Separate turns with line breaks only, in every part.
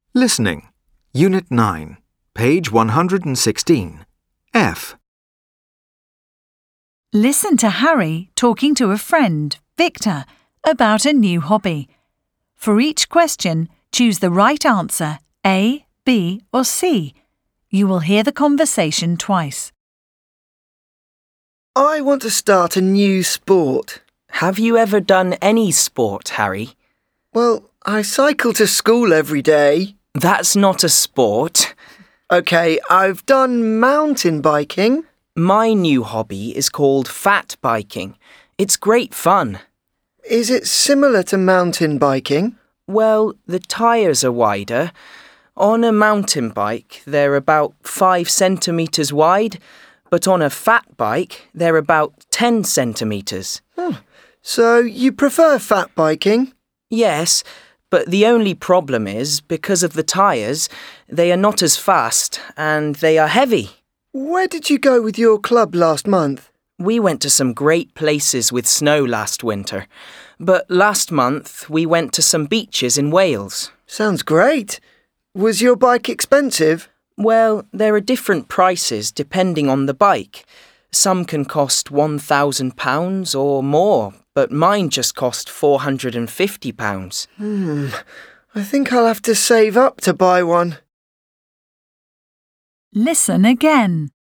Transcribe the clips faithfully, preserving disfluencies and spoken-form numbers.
Listening. Unit nine, page one hundred sixteen. F.
Listen to Harry talking to a friend, Victor, about a new hobby. For each question, choose the right answer, A, B or C. You will hear the conversation twice.
I want to start a new sport.
Have you ever done any sport, Harry?
Well, I cycle to school every day.
That's not a sport.
OK, I've done mountain biking.
My new hobby is called fat biking. It's great fun.
Is it similar to mountain biking?
Well, the tyres are wider. On a mountain bike, they're about five centimetres wide, but on a fat bike, they're about ten centimetres.
Oh, so you prefer fat biking?
Yes, but the only problem is, because of the tyres, they are not as fast and they are heavy.
Where did you go with your club last month?
We went to some great places with snow last winter, but last month we went to some beaches in Wales.
Sounds great. Was your bike expensive?
Well, there are different prices depending on the bike. Some can cost one thousand pounds or more, but mine just cost four hundred fifty pounds.
Hmm, I think I'll have to save up to buy one.
Listen again.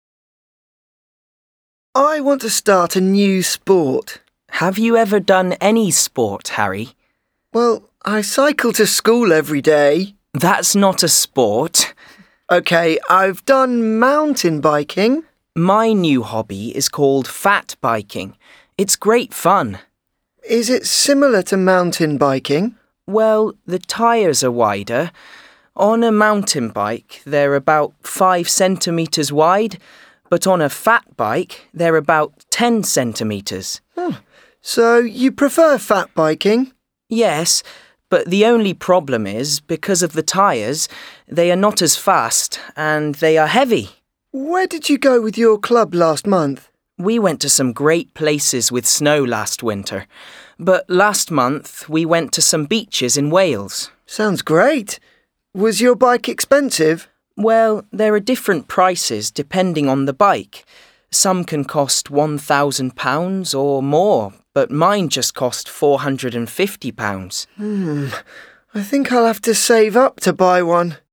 I want to start a new sport.
Have you ever done any sport, Harry?
Well, I cycle to school every day.
That's not a sport.
OK, I've done mountain biking.
My new hobby is called fat biking. It's great fun.
Is it similar to mountain biking?
Well, the tyres are wider. On a mountain bike, they're about five centimetres wide, but on a fat bike, they're about ten centimetres.
Oh, so you prefer fat biking?
Yes, but the only problem is, because of the tyres, they are not as fast and they are heavy.
Where did you go with your club last month?
We went to some great places with snow last winter, but last month we went to some beaches in Wales.
Sounds great. Was your bike expensive?
Well, there are different prices depending on the bike. Some can cost one thousand pounds or more, but mine just cost four hundred fifty pounds.
Hmm, I think I'll have to save up to buy one.